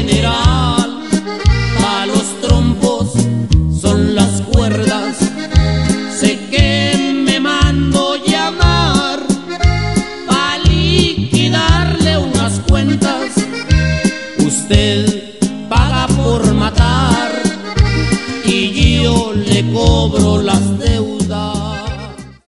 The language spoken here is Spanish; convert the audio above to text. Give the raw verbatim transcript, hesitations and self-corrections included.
general. Pa' los trompos son las cuerdas, sé que me mando llamar pa' liquidarle unas cuentas. Usted paga por matar y yo le cobro las